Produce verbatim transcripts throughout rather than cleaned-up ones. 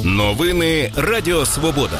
Новини Радіо Свобода.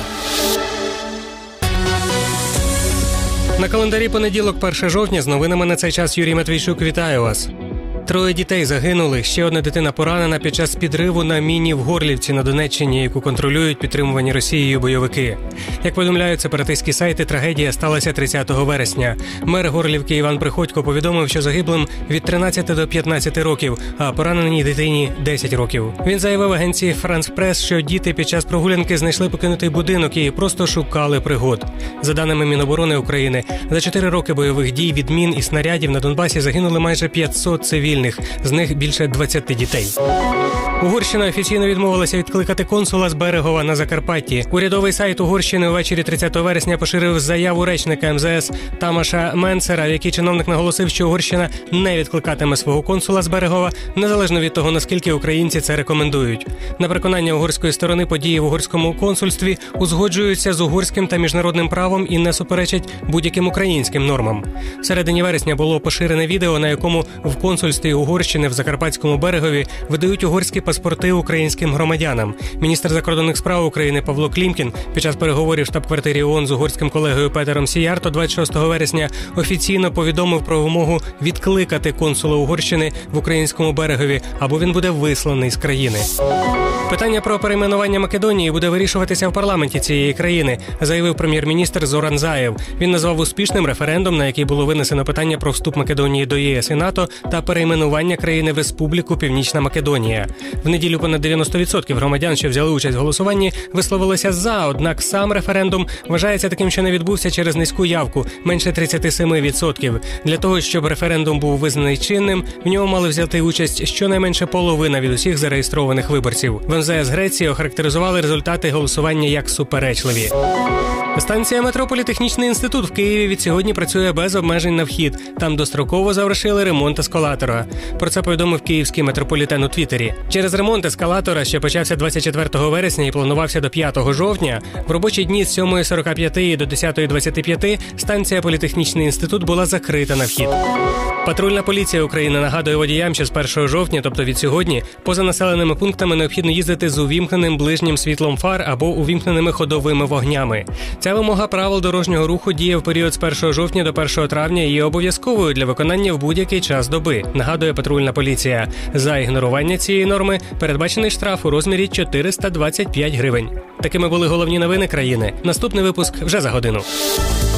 На календарі понеділок, перше жовтня, з новинами на цей час Юрій Матвійчук. Вітаю вас. Троє дітей загинули, ще одна дитина поранена під час підриву на міні в Горлівці на Донеччині, яку контролюють підтримувані Росією бойовики. Як повідомляють сепаратистські сайти, трагедія сталася тридцятого вересня. Мер Горлівки Іван Приходько повідомив, що загиблим від тринадцяти до п'ятнадцяти років, а пораненій дитині – десять років. Він заявив агенції «Франс Прес», що діти під час прогулянки знайшли покинутий будинок і просто шукали пригод. За даними Міноборони України, за чотири роки бойових дій від мін і снарядів на Донбасі загинули майже п'ятсот цивільних. З них більше двадцяти дітей. Угорщина офіційно відмовилася відкликати консула з Берегова на Закарпатті. Урядовий сайт Угорщини ввечері тридцятого вересня поширив заяву речника ем зе ес Тамаша Менцера, в якій чиновник наголосив, що Угорщина не відкликатиме свого консула з Берегова, незалежно від того, наскільки українці це рекомендують. На переконання угорської сторони, події в угорському консульстві узгоджуються з угорським та міжнародним правом і не суперечать будь-яким українським нормам. В середині вересня було поширене відео, на якому в консульстві Угорщини в Закарпатському Берегові видають угорські паспорти українським громадянам. Міністр закордонних справ України Павло Клімкін під час переговорів в штаб-квартирі ООН з угорським колегою Петером Сіярто двадцять шостого вересня офіційно повідомив про вимогу відкликати консула Угорщини в українському Берегові, або він буде висланий з країни. Питання про перейменування Македонії буде вирішуватися в парламенті цієї країни, заявив прем'єр-міністр Зоран Заєв. Він назвав успішним референдум, на який було винесено питання про вступ Македонії до є ес і НАТО та перейменування країни в Республіку Північна Македонія. В неділю понад дев'яносто відсотків громадян, що взяли участь в голосуванні, висловилися за, однак сам референдум вважається таким, що не відбувся через низьку явку – менше тридцять сім відсотків. Для того, щоб референдум був визнаний чинним, в ньому мали взяти участь щонайменше половина від усіх зареєстрованих виборців. В ем зе ес Греції охарактеризували результати голосування як суперечливі. Станція метро «Політехнічний інститут» в Києві від сьогодні працює без обмежень на вхід. Там достроково завершили ремонт ескалатора. Про це повідомив київський метрополітен у Твіттері. Через ремонт ескалатора, що почався двадцять четвертого вересня і планувався до п'ятого жовтня, в робочі дні з сьомої сорок п'ять до десятої двадцять п'ять станція «Політехнічний інститут» була закрита на вхід. Патрульна поліція України нагадує водіям, що з першого жовтня, тобто від сьогодні, поза населеними пунктами необхідно їздити з увімкненим ближнім світлом фар або увімкненими ходовими вогнями. Ця вимога правил дорожнього руху діє в період з першого жовтня до першого травня і є обов'язковою для виконання в будь-який час доби, нагадує патрульна поліція. За ігнорування цієї норми передбачений штраф у розмірі чотириста двадцять п'ять гривень. Такими були головні новини країни. Наступний випуск вже за годину.